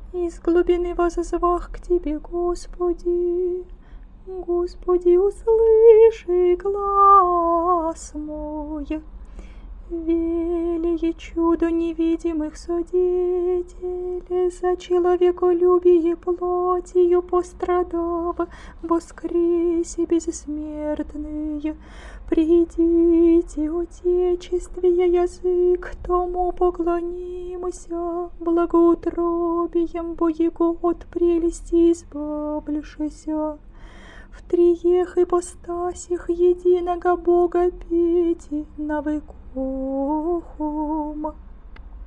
Из глубины воззвах к Тебе, Господи. Господи, услыши глас мой. Велие чудо невидимых свидетелей, за человеколюбие плотью пострадав, воскресе бессмертные. Придите, Отечествие, язык тому поклонимся, благоутробием Его от прелести избавившися. В триех ипостасях единого Бога пейте на векохум.